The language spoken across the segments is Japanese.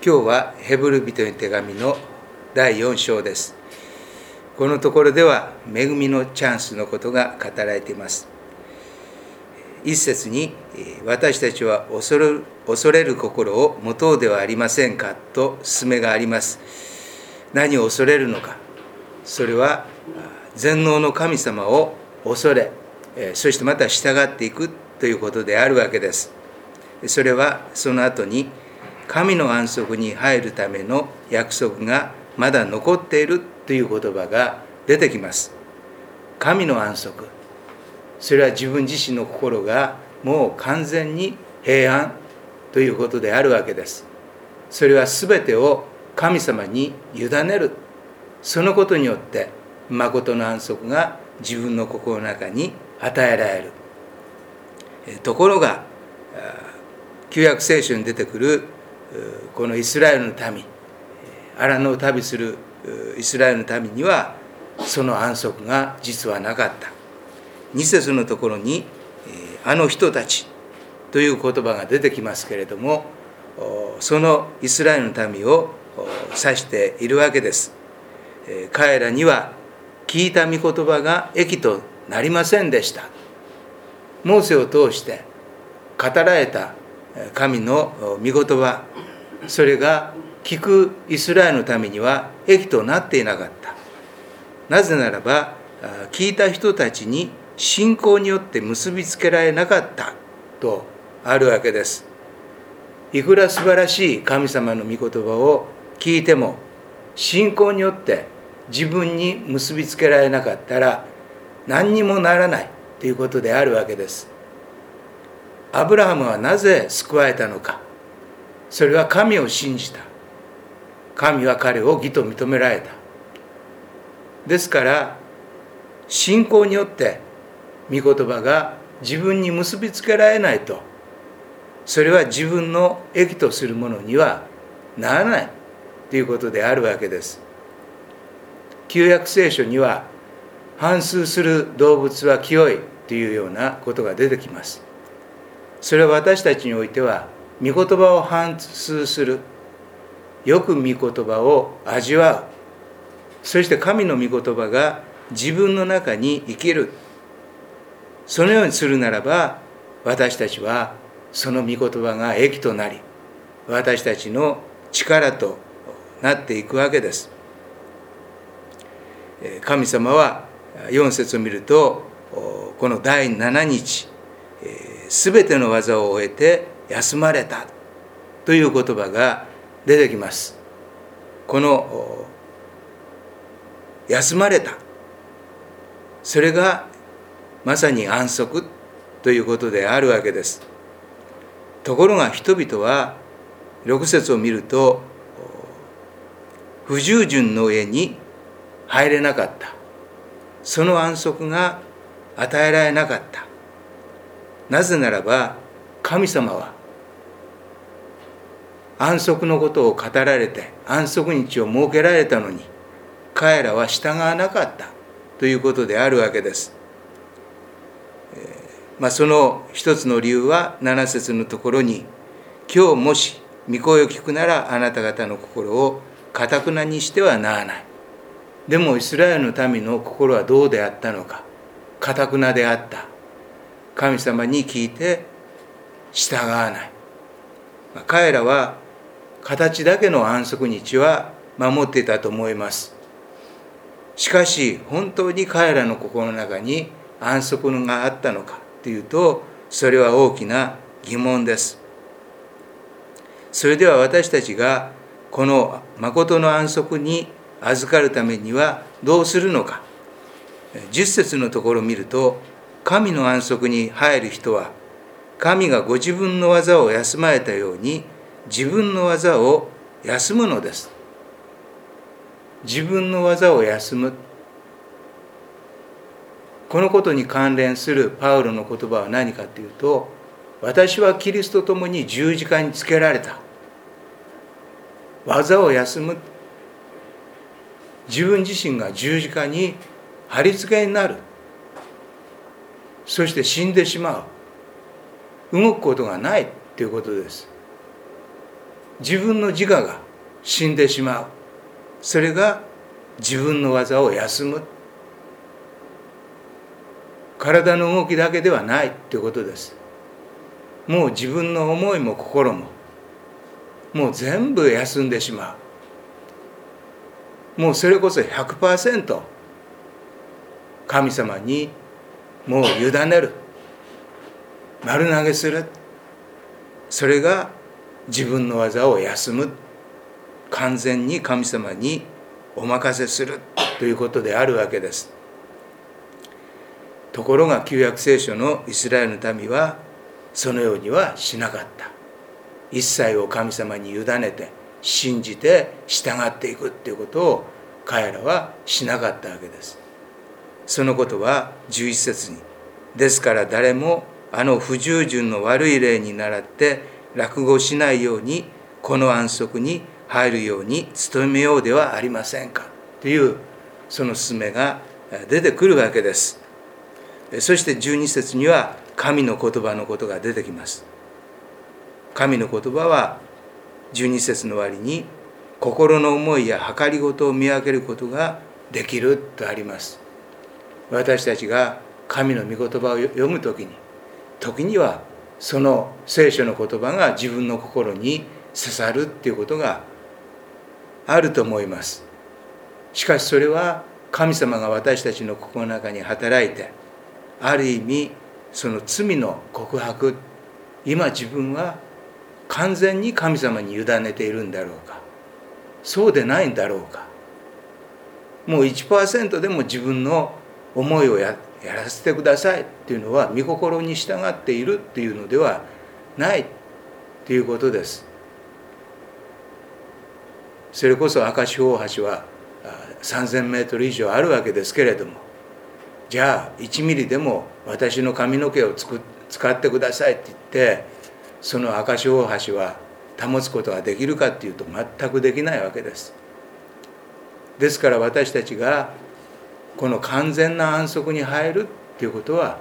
今日はヘブル人の手紙の第4章です。このところでは恵みのチャンスのことが語られています。一節に私たちは恐れる心を持とうではありませんかと勧めがあります。何を恐れるのか。それは全能の神様を恐れ、そしてまた従っていくということであるわけです。それはその後に神の安息に入るための約束がまだ残っているという言葉が出てきます。神の安息、それは自分自身の心がもう完全に平安ということであるわけです。それは全てを神様に委ねる。そのことによって誠の安息が自分の心の中に与えられる。ところが旧約聖書に出てくるこのイスラエルの民、アラノを旅するイスラエルの民にはその安息が実はなかった。2節のところにあの人たちという言葉が出てきますけれども、そのイスラエルの民を指しているわけです。彼らには聞いた御言葉が益となりませんでした。モーセを通して語られた神の御言葉、それが聞くイスラエルのためには益となっていなかった。なぜならば聞いた人たちに信仰によって結びつけられなかったとあるわけです。いくら素晴らしい神様の御言葉を聞いても信仰によって自分に結びつけられなかったら何にもならないということであるわけです。アブラハムはなぜ救われたのか。それは神を信じた。神は彼を義と認められた。ですから信仰によって御言葉が自分に結びつけられないと、それは自分の益とするものにはならないということであるわけです。旧約聖書には反芻する動物は清いというようなことが出てきます。それは私たちにおいては御言葉を反芻する、よく御言葉を味わう、そして神の御言葉が自分の中に生きる、そのようにするならば私たちはその御言葉が益となり私たちの力となっていくわけです。神様は4節を見るとこの第7日すべての技を終えて休まれたという言葉が出てきます。この休まれた、それがまさに安息ということであるわけです。ところが人々は6節を見ると不従順の家に入れなかった。その安息が与えられなかった。なぜならば神様は安息のことを語られて安息日を設けられたのに彼らは従わなかったということであるわけです。その一つの理由は7節のところに、今日もし御声を聞くならあなた方の心を堅くなにしてはならない。でもイスラエルの民の心はどうであったのか。堅くなであった。神様に聞いて従わない。彼らは形だけの安息日は守っていたと思います。しかし本当に彼らの心の中に安息があったのかというと、それは大きな疑問です。それでは私たちがこの誠の安息に預かるためにはどうするのか。10節のところを見ると、神の安息に入る人は神がご自分の技を休まれたように自分の技を休むのです。自分の技を休む。このことに関連するパウロの言葉は何かというと、私はキリストと共に十字架につけられた。技を休む。自分自身が十字架に貼り付けになる。そして死んでしまう。動くことがないということです。 自分の自我が死んでしまう。それが自分の技を休む。体の動きだけではないということです。もう自分の思いも心ももう全部休んでしまう。もうそれこそ 100% 神様にもう委ねる。丸投げする。それが自分の技を休む。完全に神様にお任せするということであるわけです。ところが旧約聖書のイスラエルの民はそのようにはしなかった。一切を神様に委ねて信じて従っていくということを彼らはしなかったわけです。そのことは11節に、ですから誰もあの不従順の悪い例に倣って落語しないようにこの安息に入るように努めようではありませんかというその勧めが出てくるわけです。そして12節には神の言葉のことが出てきます。神の言葉は12節の終わりに心の思いや計りごとを見分けることができるとあります。私たちが神の御言葉を読むときにはその聖書の言葉が自分の心に刺さるっていうことがあると思います。しかしそれは神様が私たちの心の中に働いて、ある意味その罪の告白、今自分は完全に神様に委ねているんだろうか、そうでないんだろうか、もう 1% でも自分の思いをやらせてくださいっていうのは御心に従っているっていうのではないということです。それこそ明石大橋は3000メートル以上あるわけですけれども、じゃあ1ミリでも私の髪の毛を使ってくださいって言ってその明石大橋は保つことができるかっていうと全くできないわけです。ですから私たちがこの完全な安息に入るっていうことは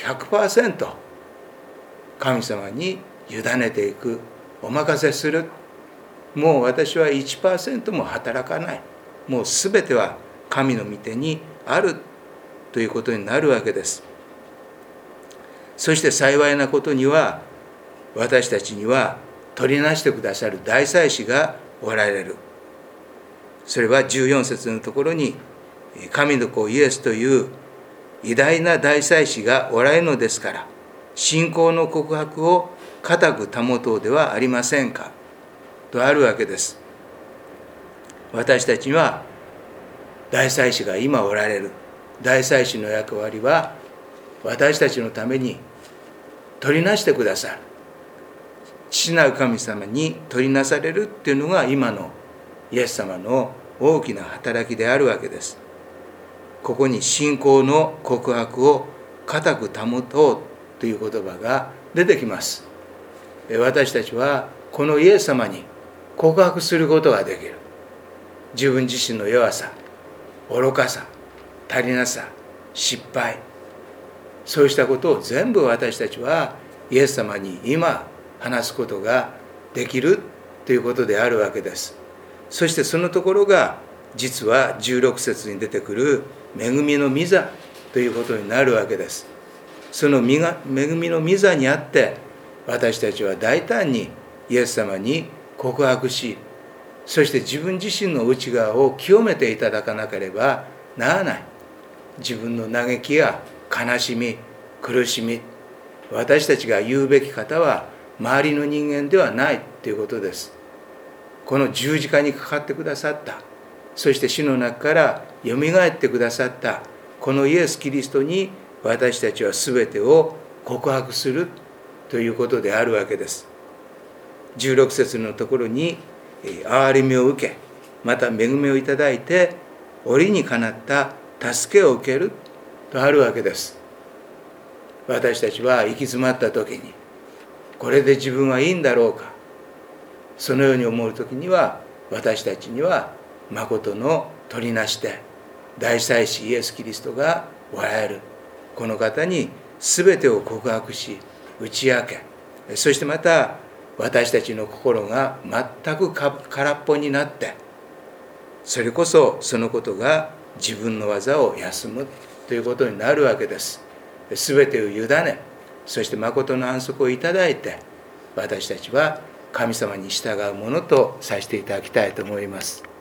100% 神様に委ねていく、お任せする。もう私は 1% も働かない、もうすべては神の御手にあるということになるわけです。そして幸いなことには私たちには取りなしてくださる大祭司がおられる。それは14節のところに神の子イエスという偉大な大祭司がおられるのですから信仰の告白を固く保とうではありませんかとあるわけです。私たちには大祭司が今おられる。大祭司の役割は私たちのために取りなしてくださる。父なる神様に取りなされるっていうのが今のイエス様の大きな働きであるわけです。ここに信仰の告白を固く保とうという言葉が出てきます。私たちはこのイエス様に告白することができる。自分自身の弱さ、愚かさ、足りなさ、失敗、そうしたことを全部私たちはイエス様に今話すことができるということであるわけです。そしてそのところが実は16節に出てくる恵みの御座ということになるわけです。その恵みの御座にあって私たちは大胆にイエス様に告白し、そして自分自身の内側を清めていただかなければならない。自分の嘆きや悲しみ、苦しみ、私たちが言うべき方は周りの人間ではないということです。この十字架にかかってくださった、そして死の中からよみがえってくださったこのイエス・キリストに私たちは全てを告白するということであるわけです。16節のところに憐れみを受け、また恵みをいただいて折にかなった助けを受けるとあるわけです。私たちは行き詰まった時にこれで自分はいいんだろうか、そのように思う時には私たちには誠の取りなしで大祭司イエス・キリストがおられる。この方に全てを告白し打ち明け、そしてまた私たちの心が全く空っぽになって、それこそそのことが自分の技を休むということになるわけです。すべてを委ね、そして誠の安息をいただいて、私たちは神様に従うものとさせていただきたいと思います。